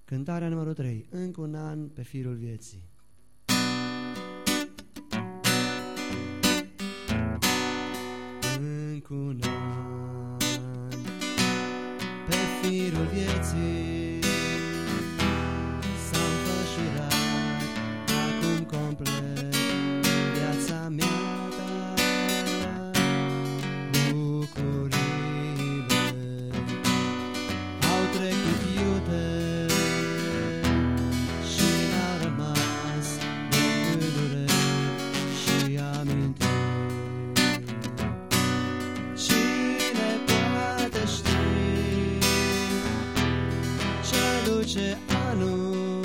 Cântarea numărul 3. Încă un an pe firul vieții. Încă un an pe firul vieții s-a înfășurat acum complet viața mea ta. Bucurile au trecut iute și n-a rămas decât dureri și amintiri. Cine poate ști ce aduce anul